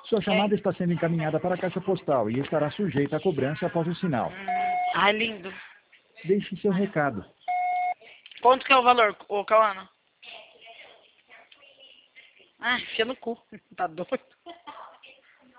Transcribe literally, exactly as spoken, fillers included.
Sua chamada É. está sendo encaminhada para a caixa postal e estará sujeita à cobrança após o sinal. Hum. Ai, lindo. Deixe seu recado. Quanto que é o valor, ô Cauana? Ah, enfia no cu. Tá doido?